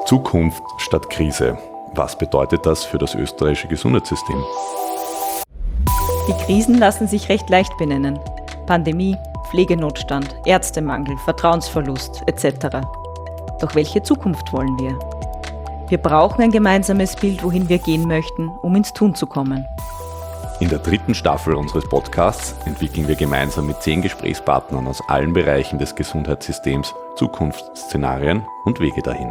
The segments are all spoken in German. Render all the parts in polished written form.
Zukunft statt Krise. Was bedeutet das für das österreichische Gesundheitssystem? Die Krisen lassen sich recht leicht benennen. Pandemie, Pflegenotstand, Ärztemangel, Vertrauensverlust etc. Doch welche Zukunft wollen wir? Wir brauchen ein gemeinsames Bild, wohin wir gehen möchten, um ins Tun zu kommen. In der 3. Staffel unseres Podcasts entwickeln wir gemeinsam mit 10 Gesprächspartnern aus allen Bereichen des Gesundheitssystems Zukunftsszenarien und Wege dahin.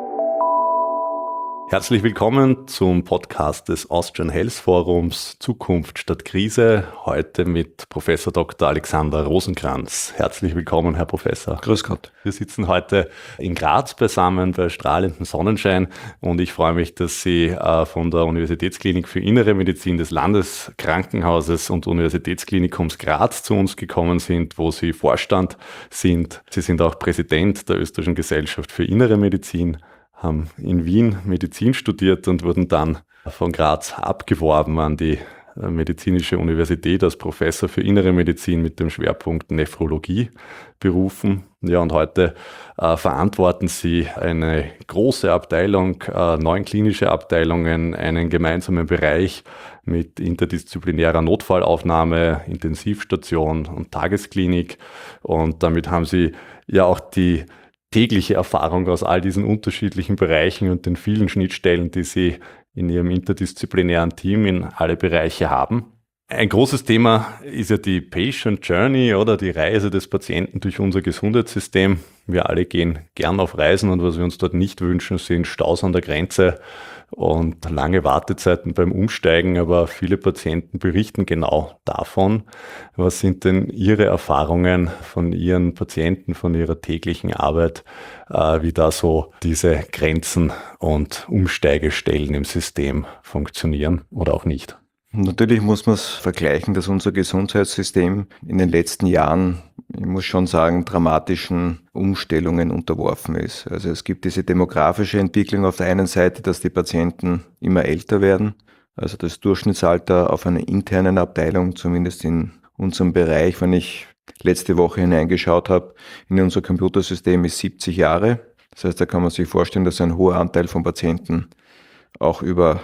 Herzlich willkommen zum Podcast des Austrian Health Forums Zukunft statt Krise. Heute mit Professor Dr. Alexander Rosenkranz. Herzlich willkommen, Herr Professor. Grüß Gott. Wir sitzen heute in Graz beisammen bei strahlendem Sonnenschein und ich freue mich, dass Sie von der Universitätsklinik für Innere Medizin des Landeskrankenhauses und Universitätsklinikums Graz zu uns gekommen sind, wo Sie Vorstand sind. Sie sind auch Präsident der Österreichischen Gesellschaft für Innere Medizin, haben in Wien Medizin studiert und wurden dann von Graz abgeworben an die Medizinische Universität als Professor für Innere Medizin mit dem Schwerpunkt Nephrologie berufen. Ja, und heute verantworten Sie eine große Abteilung, 9 klinische Abteilungen, einen gemeinsamen Bereich mit interdisziplinärer Notfallaufnahme, Intensivstation und Tagesklinik. Und damit haben Sie ja auch die tägliche Erfahrung aus all diesen unterschiedlichen Bereichen und den vielen Schnittstellen, die Sie in Ihrem interdisziplinären Team in alle Bereiche haben. Ein großes Thema ist ja die Patient Journey oder die Reise des Patienten durch unser Gesundheitssystem. Wir alle gehen gern auf Reisen und was wir uns dort nicht wünschen, sind Staus an der Grenze und lange Wartezeiten beim Umsteigen, aber viele Patienten berichten genau davon. Was sind denn Ihre Erfahrungen von Ihren Patienten, von Ihrer täglichen Arbeit, wie da so diese Grenzen und Umsteigestellen im System funktionieren oder auch nicht? Natürlich muss man es vergleichen, dass unser Gesundheitssystem in den letzten Jahren, ich muss schon sagen, dramatischen Umstellungen unterworfen ist. Also es gibt diese demografische Entwicklung auf der einen Seite, dass die Patienten immer älter werden. Also das Durchschnittsalter auf einer internen Abteilung, zumindest in unserem Bereich, wenn ich letzte Woche hineingeschaut habe, in unser Computersystem ist 70 Jahre. Das heißt, da kann man sich vorstellen, dass ein hoher Anteil von Patienten auch über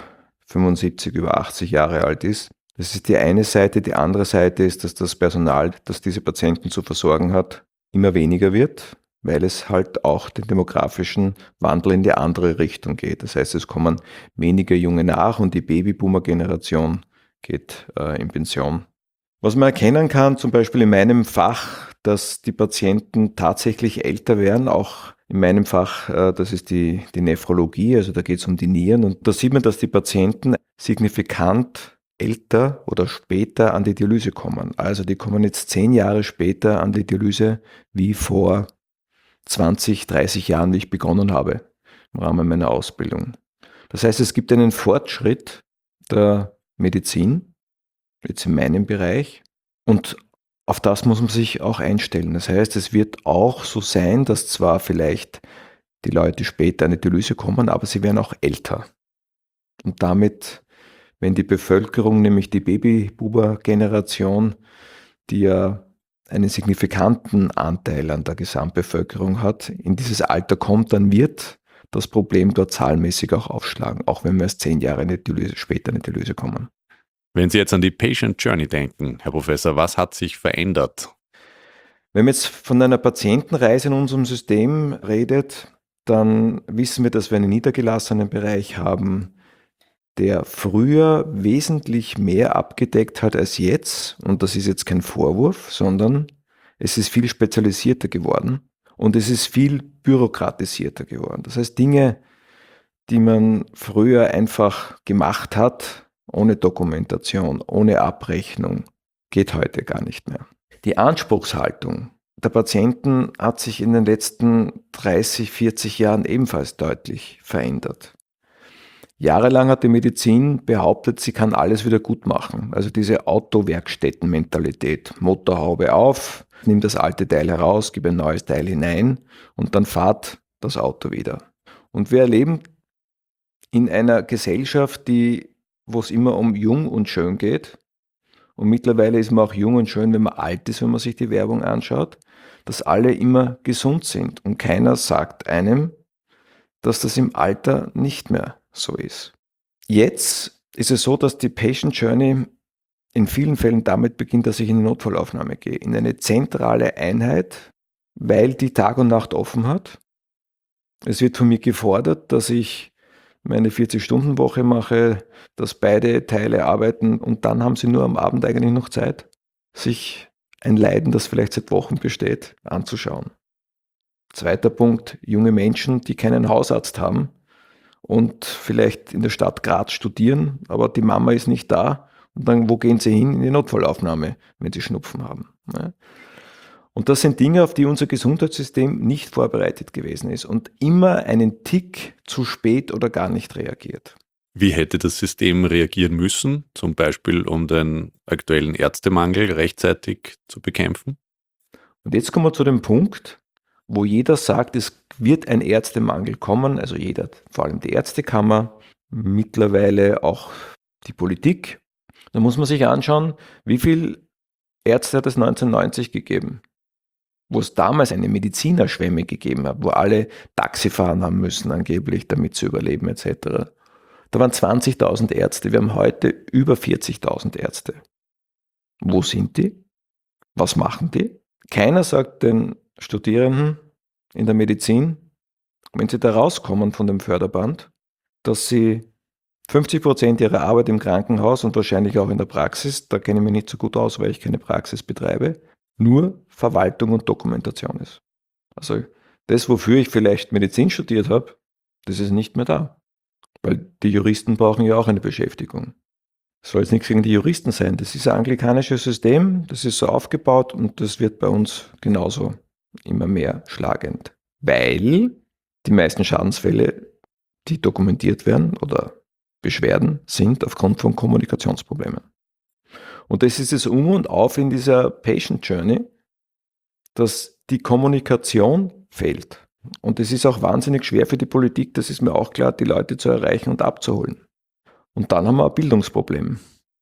75, über 80 Jahre alt ist. Das ist die eine Seite. Die andere Seite ist, dass das Personal, das diese Patienten zu versorgen hat, immer weniger wird, weil es halt auch den demografischen Wandel in die andere Richtung geht. Das heißt, es kommen weniger Junge nach und die Babyboomer-Generation geht in Pension. Was man erkennen kann, zum Beispiel in meinem Fach, dass die Patienten tatsächlich älter werden, auch in meinem Fach, das ist die Nephrologie, also da geht es um die Nieren. Und da sieht man, dass die Patienten signifikant älter oder später an die Dialyse kommen. Also die kommen jetzt 10 Jahre später an die Dialyse wie vor 20, 30 Jahren, wie ich begonnen habe im Rahmen meiner Ausbildung. Das heißt, es gibt einen Fortschritt der Medizin, jetzt in meinem Bereich, und auf das muss man sich auch einstellen. Das heißt, es wird auch so sein, dass zwar vielleicht die Leute später an die Dialyse kommen, aber sie werden auch älter. Und damit, wenn die Bevölkerung, nämlich die Babyboomer-Generation, die ja einen signifikanten Anteil an der Gesamtbevölkerung hat, in dieses Alter kommt, dann wird das Problem dort zahlenmäßig auch aufschlagen, auch wenn wir erst 10 Jahre später in die Dialyse kommen. Wenn Sie jetzt an die Patient Journey denken, Herr Professor, was hat sich verändert? Wenn man jetzt von einer Patientenreise in unserem System redet, dann wissen wir, dass wir einen niedergelassenen Bereich haben, der früher wesentlich mehr abgedeckt hat als jetzt. Und das ist jetzt kein Vorwurf, sondern es ist viel spezialisierter geworden und es ist viel bürokratisierter geworden. Das heißt, Dinge, die man früher einfach gemacht hat, ohne Dokumentation, ohne Abrechnung, geht heute gar nicht mehr. Die Anspruchshaltung der Patienten hat sich in den letzten 30, 40 Jahren ebenfalls deutlich verändert. Jahrelang hat die Medizin behauptet, sie kann alles wieder gut machen. Also diese Autowerkstätten-Mentalität. Motorhaube auf, nimm das alte Teil heraus, gib ein neues Teil hinein und dann fahrt das Auto wieder. Und wir erleben in einer Gesellschaft, wo es immer um jung und schön geht. Und mittlerweile ist man auch jung und schön, wenn man alt ist, wenn man sich die Werbung anschaut, dass alle immer gesund sind. Und keiner sagt einem, dass das im Alter nicht mehr so ist. Jetzt ist es so, dass die Patient Journey in vielen Fällen damit beginnt, dass ich in die Notfallaufnahme gehe, in eine zentrale Einheit, weil die Tag und Nacht offen hat. Es wird von mir gefordert, dass ich meine 40-Stunden-Woche mache, dass beide Teile arbeiten und dann haben sie nur am Abend eigentlich noch Zeit, sich ein Leiden, das vielleicht seit Wochen besteht, anzuschauen. Zweiter Punkt, junge Menschen, die keinen Hausarzt haben und vielleicht in der Stadt Graz studieren, aber die Mama ist nicht da. Und dann, wo gehen sie hin? In die Notfallaufnahme, wenn sie Schnupfen haben. Und das sind Dinge, auf die unser Gesundheitssystem nicht vorbereitet gewesen ist und immer einen Tick zu spät oder gar nicht reagiert. Wie hätte das System reagieren müssen, zum Beispiel um den aktuellen Ärztemangel rechtzeitig zu bekämpfen? Und jetzt kommen wir zu dem Punkt, wo jeder sagt, es wird ein Ärztemangel kommen, also jeder, vor allem die Ärztekammer, mittlerweile auch die Politik. Da muss man sich anschauen, wie viele Ärzte hat es 1990 gegeben, wo es damals eine Medizinerschwemme gegeben hat, wo alle Taxi fahren haben müssen angeblich, damit sie überleben etc. Da waren 20.000 Ärzte, wir haben heute über 40.000 Ärzte. Wo sind die? Was machen die? Keiner sagt den Studierenden in der Medizin, wenn sie da rauskommen von dem Förderband, dass sie 50% ihrer Arbeit im Krankenhaus und wahrscheinlich auch in der Praxis, da kenne ich mich nicht so gut aus, weil ich keine Praxis betreibe, nur Verwaltung und Dokumentation ist. Also das, wofür ich vielleicht Medizin studiert habe, das ist nicht mehr da. Weil die Juristen brauchen ja auch eine Beschäftigung. Es soll jetzt nichts gegen die Juristen sein. Das ist ein anglikanisches System, das ist so aufgebaut und das wird bei uns genauso immer mehr schlagend. Weil die meisten Schadensfälle, die dokumentiert werden oder Beschwerden, sind aufgrund von Kommunikationsproblemen. Und das ist das Um und Auf in dieser Patient Journey, dass die Kommunikation fehlt. Und es ist auch wahnsinnig schwer für die Politik, das ist mir auch klar, die Leute zu erreichen und abzuholen. Und dann haben wir ein Bildungsproblem.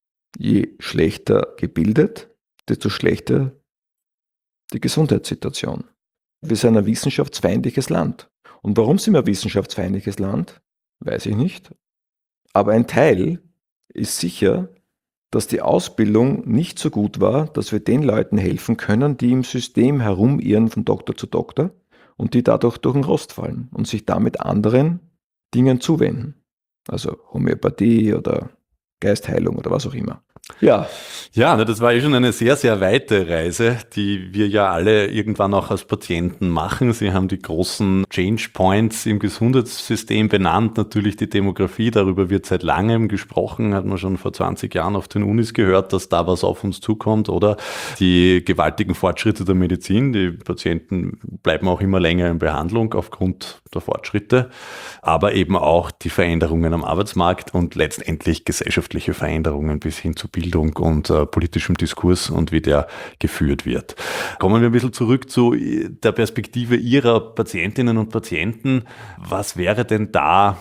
Je schlechter gebildet, desto schlechter die Gesundheitssituation. Wir sind ein wissenschaftsfeindliches Land. Und warum sind wir ein wissenschaftsfeindliches Land? Weiß ich nicht. Aber ein Teil ist sicher, dass die Ausbildung nicht so gut war, dass wir den Leuten helfen können, die im System herumirren von Doktor zu Doktor und die dadurch durch den Rost fallen und sich damit anderen Dingen zuwenden. Also Homöopathie oder Geistheilung oder was auch immer. Ja, das war schon eine sehr, sehr weite Reise, die wir ja alle irgendwann auch als Patienten machen. Sie haben die großen Change Points im Gesundheitssystem benannt. Natürlich die Demografie, darüber wird seit langem gesprochen, hat man schon vor 20 Jahren auf den Unis gehört, dass da was auf uns zukommt, oder? Die gewaltigen Fortschritte der Medizin, die Patienten bleiben auch immer länger in Behandlung aufgrund der Fortschritte, aber eben auch die Veränderungen am Arbeitsmarkt und letztendlich gesellschaftliche Veränderungen bis hin zu Bildung und politischem Diskurs und wie der geführt wird. Kommen wir ein bisschen zurück zu der Perspektive Ihrer Patientinnen und Patienten. Was wäre denn da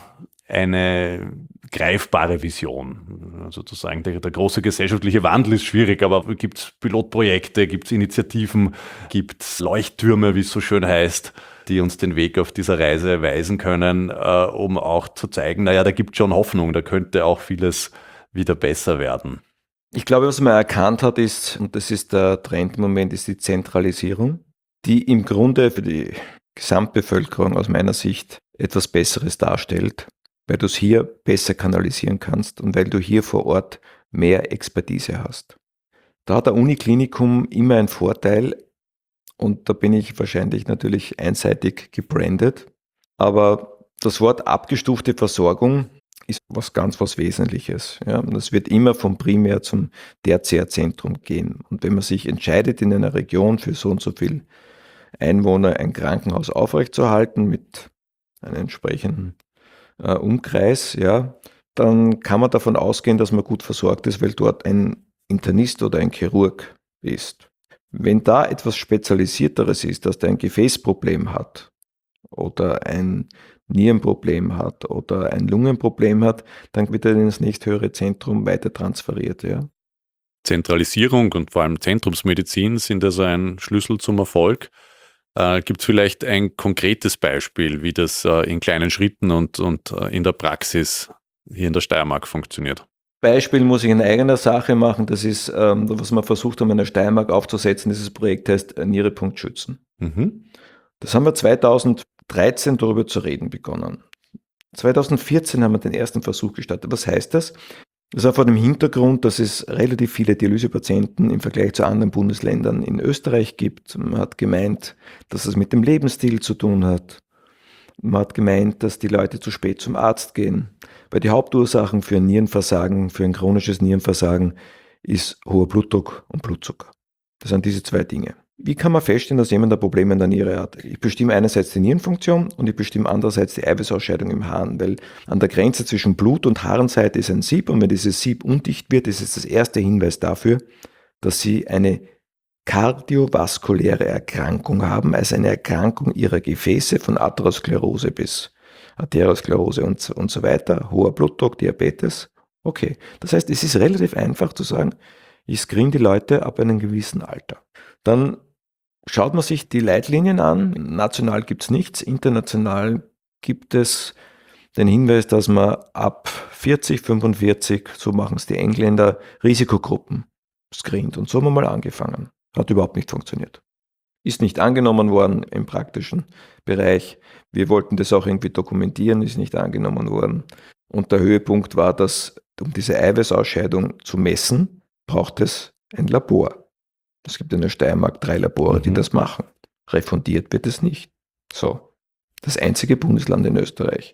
eine greifbare Vision? Sozusagen der große gesellschaftliche Wandel ist schwierig, aber gibt es Pilotprojekte, gibt es Initiativen, gibt es Leuchttürme, wie es so schön heißt, die uns den Weg auf dieser Reise weisen können, um auch zu zeigen, da gibt es schon Hoffnung, da könnte auch vieles wieder besser werden. Ich glaube, was man erkannt hat ist, und das ist der Trend im Moment, ist die Zentralisierung, die im Grunde für die Gesamtbevölkerung aus meiner Sicht etwas Besseres darstellt, weil du es hier besser kanalisieren kannst und weil du hier vor Ort mehr Expertise hast. Da hat der Uniklinikum immer einen Vorteil und da bin ich wahrscheinlich natürlich einseitig gebrandet, aber das Wort abgestufte Versorgung ist was Wesentliches. Ja. Und es wird immer vom Primär- zum Tertiärzentrum gehen. Und wenn man sich entscheidet, in einer Region für so und so viel Einwohner ein Krankenhaus aufrechtzuerhalten mit einem entsprechenden Umkreis, dann kann man davon ausgehen, dass man gut versorgt ist, weil dort ein Internist oder ein Chirurg ist. Wenn da etwas Spezialisierteres ist, dass der ein Gefäßproblem hat oder ein Nierenproblem hat oder ein Lungenproblem hat, dann wird er ins nächsthöhere Zentrum weiter transferiert. Ja. Zentralisierung und vor allem Zentrumsmedizin sind also ein Schlüssel zum Erfolg. Gibt es vielleicht ein konkretes Beispiel, wie das in kleinen Schritten und in der Praxis hier in der Steiermark funktioniert? Beispiel muss ich in eigener Sache machen. Das ist, was wir versucht haben, in der Steiermark aufzusetzen. Dieses Projekt heißt Nierepunkt schützen. Mhm. Das haben wir 2013 darüber zu reden begonnen. 2014 haben wir den ersten Versuch gestartet. Was heißt das? Das war vor dem Hintergrund, dass es relativ viele Dialysepatienten im Vergleich zu anderen Bundesländern in Österreich gibt. Man hat gemeint, dass es mit dem Lebensstil zu tun hat. Man hat gemeint, dass die Leute zu spät zum Arzt gehen. Weil die Hauptursachen für ein Nierenversagen, für ein chronisches Nierenversagen ist hoher Blutdruck und Blutzucker. Das sind diese zwei Dinge. Wie kann man feststellen, dass jemand ein Problem in der Niere hat? Ich bestimme einerseits die Nierenfunktion und ich bestimme andererseits die Eiweißausscheidung im Harn, weil an der Grenze zwischen Blut- und Harnseite ist ein Sieb und wenn dieses Sieb undicht wird, ist es das erste Hinweis dafür, dass Sie eine kardiovaskuläre Erkrankung haben, also eine Erkrankung Ihrer Gefäße von Atherosklerose bis Arteriosklerose und so weiter, hoher Blutdruck, Diabetes. Okay, das heißt, es ist relativ einfach zu sagen, ich screen die Leute ab einem gewissen Alter. Dann schaut man sich die Leitlinien an. National gibt es nichts, international gibt es den Hinweis, dass man ab 40, 45, so machen es die Engländer, Risikogruppen screent. Und so haben wir mal angefangen. Hat überhaupt nicht funktioniert. Ist nicht angenommen worden im praktischen Bereich. Wir wollten das auch irgendwie dokumentieren, ist nicht angenommen worden. Und der Höhepunkt war, dass um diese Eiweißausscheidung zu messen, braucht es ein Labor. Es gibt in der Steiermark 3 Labore, die das machen. Refundiert wird es nicht. So, das einzige Bundesland in Österreich.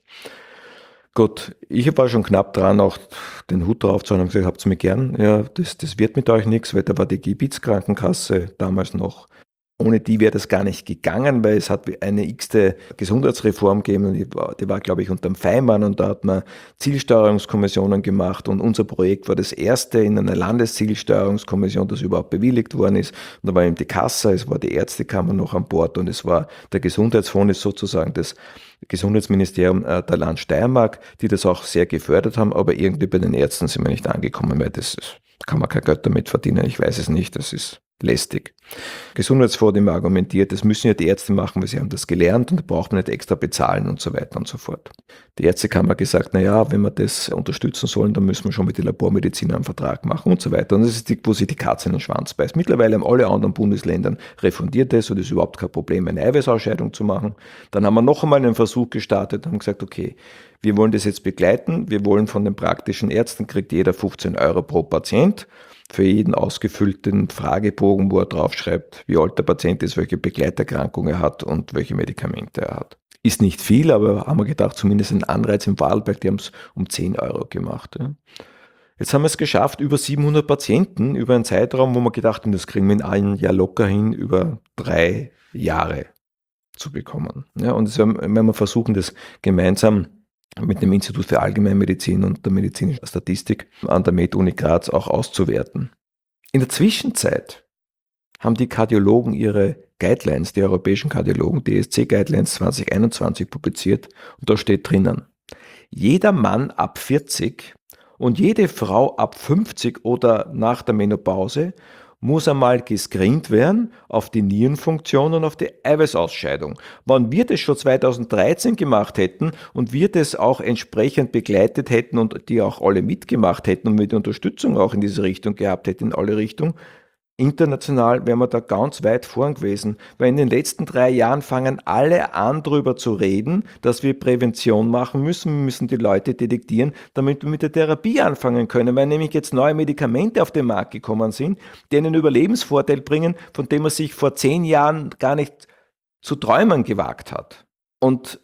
Gut, ich war schon knapp dran, auch den Hut drauf zu haben und gesagt, habt's mir gern. Ja, das wird mit euch nichts, weil da war die Gebietskrankenkasse damals noch. Ohne die wäre das gar nicht gegangen, weil es hat eine x-te Gesundheitsreform gegeben und die war, glaube ich, unterm Feimann und da hat man Zielsteuerungskommissionen gemacht und unser Projekt war das erste in einer Landeszielsteuerungskommission, das überhaupt bewilligt worden ist. Und da war eben die Kasse, es war die Ärztekammer noch an Bord und es war der Gesundheitsfonds, ist sozusagen das Gesundheitsministerium der Land Steiermark, die das auch sehr gefördert haben, aber irgendwie bei den Ärzten sind wir nicht angekommen, weil das kann man kein Geld damit verdienen, ich weiß es nicht, das ist lästig. Gesundheitsfonds immer argumentiert, das müssen ja die Ärzte machen, weil sie haben das gelernt und da braucht man nicht extra bezahlen und so weiter und so fort. Die Ärztekammer hat gesagt, naja, wenn wir das unterstützen sollen, dann müssen wir schon mit den Labormedizinern einen Vertrag machen und so weiter. Und das ist wo sich die Katze in den Schwanz beißt. Mittlerweile haben alle anderen Bundesländern refundiert das und es ist überhaupt kein Problem, eine Eiweißausscheidung zu machen. Dann haben wir noch einmal einen Versuch gestartet und haben gesagt, okay, wir wollen das jetzt begleiten, wir wollen von den praktischen Ärzten, kriegt jeder 15 € pro Patient, für jeden ausgefüllten Fragebogen, wo er draufschreibt, wie alt der Patient ist, welche Begleiterkrankung er hat und welche Medikamente er hat. Ist nicht viel, aber haben wir gedacht, zumindest ein Anreiz im Vorarlberg, die haben es um 10 € gemacht. Ja. Jetzt haben wir es geschafft, über 700 Patienten, über einen Zeitraum, wo wir gedacht haben, das kriegen wir in einem Jahr locker hin, über 3 Jahre zu bekommen. Ja, und das werden wir versuchen, das gemeinsam mit dem Institut für Allgemeinmedizin und der medizinischen Statistik an der Med-Uni Graz auch auszuwerten. In der Zwischenzeit haben die Kardiologen ihre Guidelines, die europäischen Kardiologen, DSC Guidelines 2021 publiziert und da steht drinnen, jeder Mann ab 40 und jede Frau ab 50 oder nach der Menopause muss einmal gescreent werden auf die Nierenfunktion und auf die Eiweißausscheidung. Wenn wir das schon 2013 gemacht hätten und wir das auch entsprechend begleitet hätten und die auch alle mitgemacht hätten und mit Unterstützung auch in diese Richtung gehabt hätten, in alle Richtungen, international wären wir da ganz weit vorn gewesen, weil in den letzten 3 Jahren fangen alle an, darüber zu reden, dass wir Prävention machen müssen. Wir müssen die Leute detektieren, damit wir mit der Therapie anfangen können, weil nämlich jetzt neue Medikamente auf den Markt gekommen sind, die einen Überlebensvorteil bringen, von dem man sich vor 10 Jahren gar nicht zu träumen gewagt hat. Und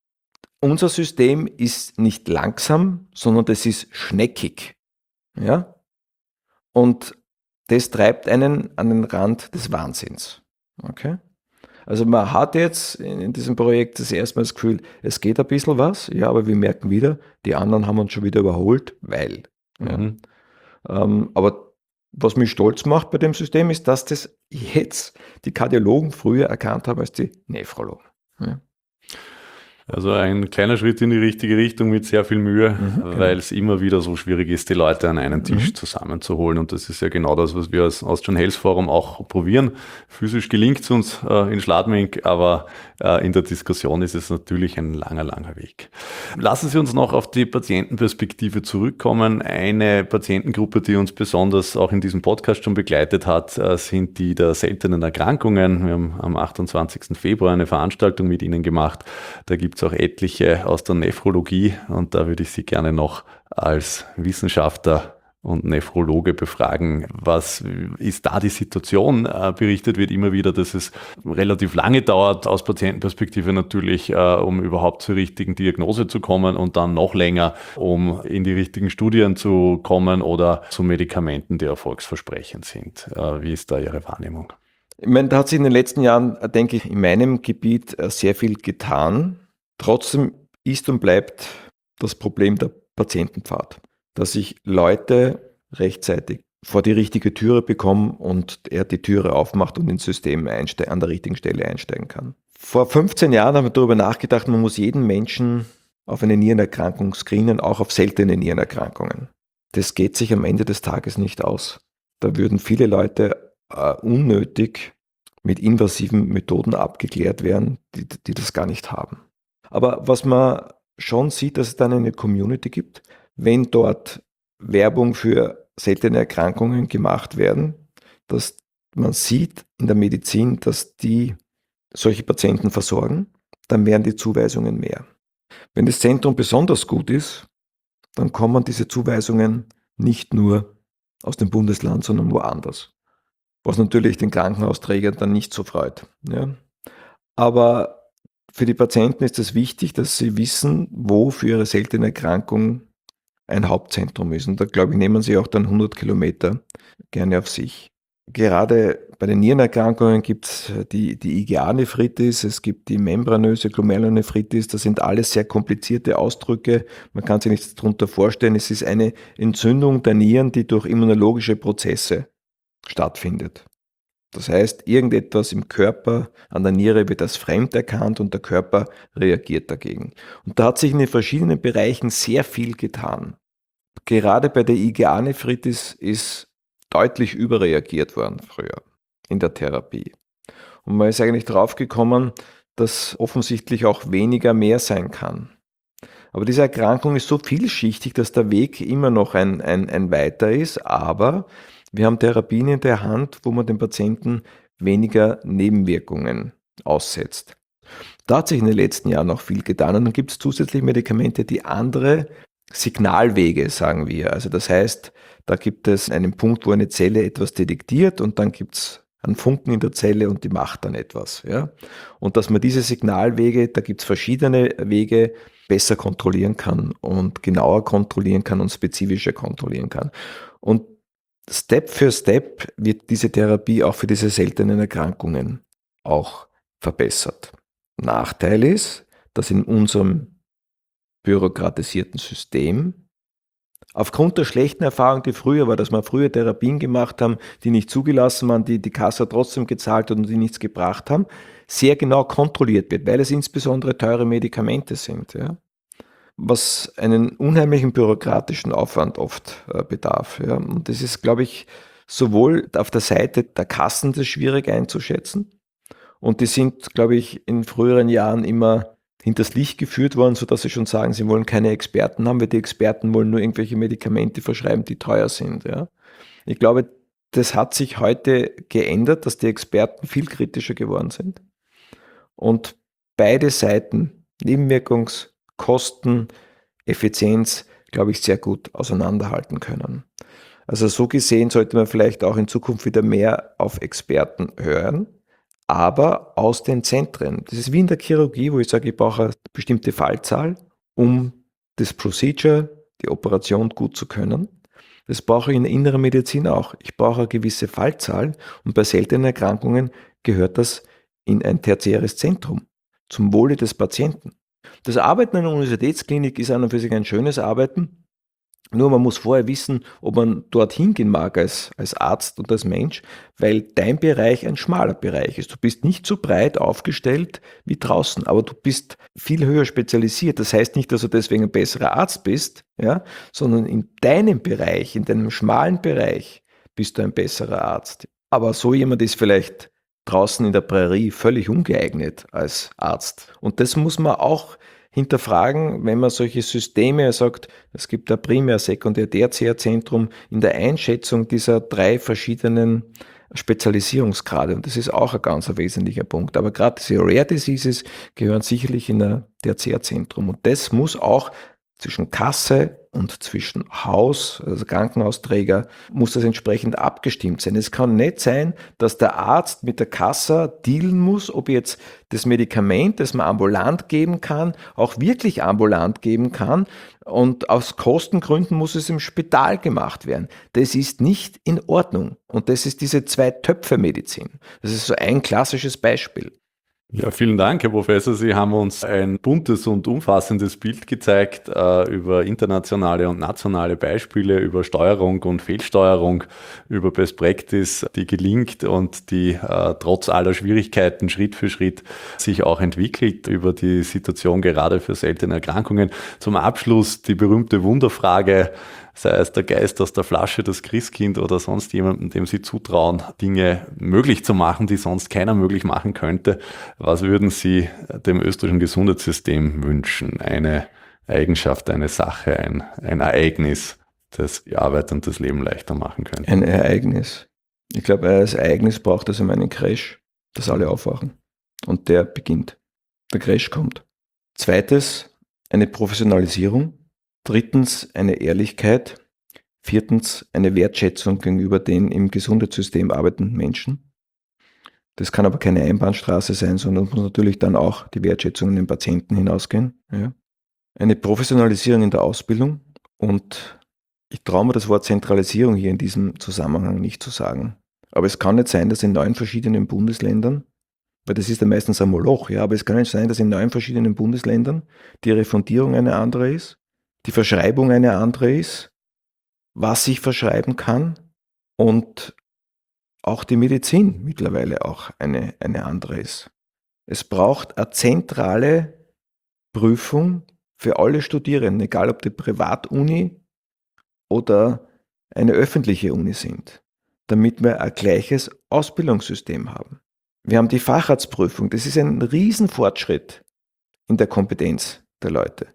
unser System ist nicht langsam, sondern das ist schneckig. Ja? Und das treibt einen an den Rand des Wahnsinns. Okay? Also man hat jetzt in diesem Projekt das erste Mal das Gefühl, es geht ein bisschen was, ja, aber wir merken wieder, die anderen haben uns schon wieder überholt, weil. Ja. Aber was mich stolz macht bei dem System ist, dass das jetzt die Kardiologen früher erkannt haben als die Nephrologen. Ja. Also ein kleiner Schritt in die richtige Richtung mit sehr viel Mühe, Genau. weil es immer wieder so schwierig ist, die Leute an einen Tisch zusammenzuholen. Und das ist ja genau das, was wir als Austrian Health Forum auch probieren. Physisch gelingt es uns in Schladming, aber in der Diskussion ist es natürlich ein langer, langer Weg. Lassen Sie uns noch auf die Patientenperspektive zurückkommen. Eine Patientengruppe, die uns besonders auch in diesem Podcast schon begleitet hat, sind die der seltenen Erkrankungen. Wir haben am 28. Februar eine Veranstaltung mit Ihnen gemacht. Da gibt es auch etliche aus der Nephrologie und da würde ich Sie gerne noch als Wissenschaftler und Nephrologe befragen. Was ist da die Situation? Berichtet wird immer wieder, dass es relativ lange dauert, aus Patientenperspektive natürlich, um überhaupt zur richtigen Diagnose zu kommen und dann noch länger, um in die richtigen Studien zu kommen oder zu Medikamenten, die erfolgsversprechend sind. Wie ist da Ihre Wahrnehmung? Ich meine, da hat sich in den letzten Jahren, denke ich, in meinem Gebiet sehr viel getan. Trotzdem ist und bleibt das Problem der Patientenpfad, dass ich Leute rechtzeitig vor die richtige Türe bekomme und er die Türe aufmacht und ins System an der richtigen Stelle einsteigen kann. Vor 15 Jahren haben wir darüber nachgedacht, man muss jeden Menschen auf eine Nierenerkrankung screenen, auch auf seltene Nierenerkrankungen. Das geht sich am Ende des Tages nicht aus. Da würden viele Leute unnötig mit invasiven Methoden abgeklärt werden, die das gar nicht haben. Aber was man schon sieht, dass es dann eine Community gibt, wenn dort Werbung für seltene Erkrankungen gemacht werden, dass man sieht in der Medizin, dass die solche Patienten versorgen, dann werden die Zuweisungen mehr. Wenn das Zentrum besonders gut ist, dann kommen diese Zuweisungen nicht nur aus dem Bundesland, sondern woanders. Was natürlich den Krankenhausträger dann nicht so freut. Ja. Aber für die Patienten ist es wichtig, dass sie wissen, wo für ihre seltene Erkrankung ein Hauptzentrum ist. Und da, glaube ich, nehmen sie auch dann 100 Kilometer gerne auf sich. Gerade bei den Nierenerkrankungen gibt es die IgA-Nephritis, es gibt die membranöse Glomerulonephritis, das sind alles sehr komplizierte Ausdrücke. Man kann sich nichts darunter vorstellen. Es ist eine Entzündung der Nieren, die durch immunologische Prozesse stattfindet. Das heißt, irgendetwas im Körper an der Niere wird als fremd erkannt und der Körper reagiert dagegen. Und da hat sich in den verschiedenen Bereichen sehr viel getan. Gerade bei der IgA-Nephritis ist deutlich überreagiert worden früher in der Therapie. Und man ist eigentlich draufgekommen, dass offensichtlich auch weniger mehr sein kann. Aber diese Erkrankung ist so vielschichtig, dass der Weg immer noch ein weiter ist, aber wir haben Therapien in der Hand, wo man den Patienten weniger Nebenwirkungen aussetzt. Da hat sich in den letzten Jahren auch viel getan und dann gibt es zusätzlich Medikamente, die andere Signalwege, sagen wir. Also das heißt, da gibt es einen Punkt, wo eine Zelle etwas detektiert und dann gibt es einen Funken in der Zelle und die macht dann etwas. Ja? Und dass man diese Signalwege, da gibt es verschiedene Wege, besser kontrollieren kann und genauer kontrollieren kann und spezifischer kontrollieren kann. Und Step für Step wird diese Therapie auch für diese seltenen Erkrankungen auch verbessert. Nachteil ist, dass in unserem bürokratisierten System aufgrund der schlechten Erfahrung, die früher war, dass wir früher Therapien gemacht haben, die nicht zugelassen waren, die Kasse trotzdem gezahlt hat und die nichts gebracht haben, sehr genau kontrolliert wird, weil es insbesondere teure Medikamente sind. Ja? Was einen unheimlichen bürokratischen Aufwand oft bedarf. Ja. Und das ist, glaube ich, sowohl auf der Seite der Kassen das schwierig einzuschätzen und die sind, glaube ich, in früheren Jahren immer hinters Licht geführt worden, sodass sie schon sagen, sie wollen keine Experten haben, weil die Experten wollen nur irgendwelche Medikamente verschreiben, die teuer sind. Ja. Ich glaube, das hat sich heute geändert, dass die Experten viel kritischer geworden sind und beide Seiten, Nebenwirkungskosten, Effizienz, glaube ich, sehr gut auseinanderhalten können. Also so gesehen sollte man vielleicht auch in Zukunft wieder mehr auf Experten hören, aber aus den Zentren. Das ist wie in der Chirurgie, wo ich sage, ich brauche eine bestimmte Fallzahl, um das Procedure, die Operation gut zu können. Das brauche ich in der inneren Medizin auch. Ich brauche eine gewisse Fallzahl und bei seltenen Erkrankungen gehört das in ein tertiäres Zentrum zum Wohle des Patienten. Das Arbeiten in einer Universitätsklinik ist an und für sich ein schönes Arbeiten, Nur man muss vorher wissen, ob man dorthin gehen mag als Arzt und als Mensch, weil dein Bereich ein schmaler Bereich ist. Du bist nicht so breit aufgestellt wie draußen, aber du bist viel höher spezialisiert. Das heißt nicht, dass du deswegen ein besserer Arzt bist, ja, sondern in deinem Bereich, in deinem schmalen Bereich bist du ein besserer Arzt. Aber so jemand ist vielleicht draußen in der Prärie völlig ungeeignet als Arzt. Und das muss man auch hinterfragen, wenn man solche Systeme sagt, es gibt ein Primär-, Sekundär-, Tertiärzentrum in der Einschätzung dieser 3 verschiedenen Spezialisierungsgrade. Und das ist auch ein ganz wesentlicher Punkt. Aber gerade diese Rare Diseases gehören sicherlich in ein Tertiärzentrum. Und das muss auch zwischen Kasse und zwischen Haus, also Krankenhausträger, muss das entsprechend abgestimmt sein. Es kann nicht sein, dass der Arzt mit der Kasse dealen muss, ob jetzt das Medikament, das man ambulant geben kann, auch wirklich ambulant geben kann, und aus Kostengründen muss es im Spital gemacht werden. Das ist nicht in Ordnung. Und das ist diese Zwei-Töpfe-Medizin. Das ist so ein klassisches Beispiel. Ja, vielen Dank, Herr Professor. Sie haben uns ein buntes und umfassendes Bild gezeigt über internationale und nationale Beispiele, über Steuerung und Fehlsteuerung, über Best Practice, die gelingt und die trotz aller Schwierigkeiten Schritt für Schritt sich auch entwickelt, über die Situation gerade für seltene Erkrankungen. Zum Abschluss die berühmte Wunderfrage: Sei es der Geist aus der Flasche, das Christkind oder sonst jemandem, dem Sie zutrauen, Dinge möglich zu machen, die sonst keiner möglich machen könnte. Was würden Sie dem österreichischen Gesundheitssystem wünschen? Eine Eigenschaft, eine Sache, ein Ereignis, das die Arbeit und das Leben leichter machen könnte? Ein Ereignis. Ich glaube, als Ereignis braucht es einen Crash, dass alle aufwachen. Und der beginnt. Der Crash kommt. Zweites, eine Professionalisierung. Drittens, eine Ehrlichkeit. Viertens, eine Wertschätzung gegenüber den im Gesundheitssystem arbeitenden Menschen. Das kann aber keine Einbahnstraße sein, sondern muss natürlich dann auch die Wertschätzung an den Patienten hinausgehen. Ja. Eine Professionalisierung in der Ausbildung, und ich traue mir das Wort Zentralisierung hier in diesem Zusammenhang nicht zu sagen. Aber es kann nicht sein, dass in 9 verschiedenen Bundesländern, weil das ist ja meistens ein Moloch, ja, aber es kann nicht sein, dass in 9 verschiedenen Bundesländern die Refundierung eine andere ist, die Verschreibung eine andere ist, was ich verschreiben kann, und auch die Medizin mittlerweile auch eine andere ist. Es braucht eine zentrale Prüfung für alle Studierenden, egal ob die Privatuni oder eine öffentliche Uni sind, damit wir ein gleiches Ausbildungssystem haben. Wir haben die Facharztprüfung, das ist ein Riesenfortschritt in der Kompetenz der Leute.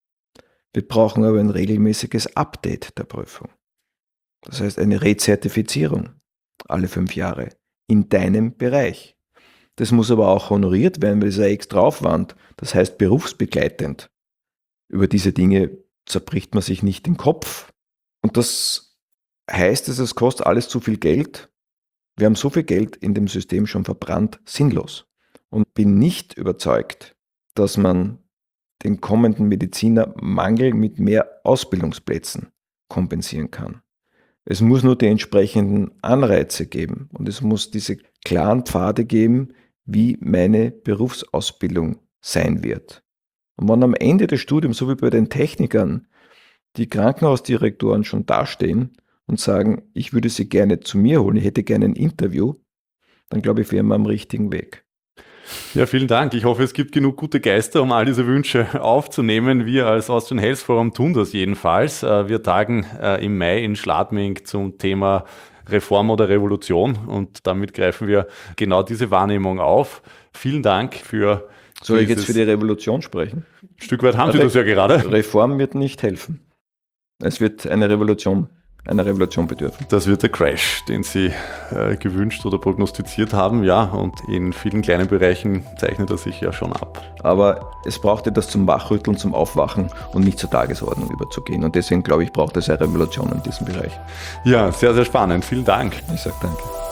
Wir brauchen aber ein regelmäßiges Update der Prüfung. Das heißt eine Rezertifizierung alle 5 Jahre in deinem Bereich. Das muss aber auch honoriert werden, weil das ist ein extra Aufwand. Das heißt berufsbegleitend. Über diese Dinge zerbricht man sich nicht den Kopf. Und das heißt, dass es kostet alles zu viel Geld. Wir haben so viel Geld in dem System schon verbrannt, sinnlos. Und bin nicht überzeugt, dass man den kommenden Medizinermangel mit mehr Ausbildungsplätzen kompensieren kann. Es muss nur die entsprechenden Anreize geben und es muss diese klaren Pfade geben, wie meine Berufsausbildung sein wird. Und wenn am Ende des Studiums, so wie bei den Technikern, die Krankenhausdirektoren schon dastehen und sagen, ich würde sie gerne zu mir holen, ich hätte gerne ein Interview, dann glaube ich, wären wir am richtigen Weg. Ja, vielen Dank. Ich hoffe, es gibt genug gute Geister, um all diese Wünsche aufzunehmen. Wir als Austrian Health Forum tun das jedenfalls. Wir tagen im Mai in Schladming zum Thema Reform oder Revolution und damit greifen wir genau diese Wahrnehmung auf. Vielen Dank für... Soll ich jetzt für die Revolution sprechen? Ein Stück weit haben Sie das ja gerade. Reform wird nicht helfen. Es wird einer Revolution bedürfen. Das wird der Crash, den Sie gewünscht oder prognostiziert haben, ja, und in vielen kleinen Bereichen zeichnet er sich ja schon ab. Aber es braucht etwas zum Wachrütteln, zum Aufwachen und nicht zur Tagesordnung überzugehen. Und deswegen, glaube ich, braucht es eine Revolution in diesem Bereich. Ja, sehr, sehr spannend. Vielen Dank. Ich sage danke.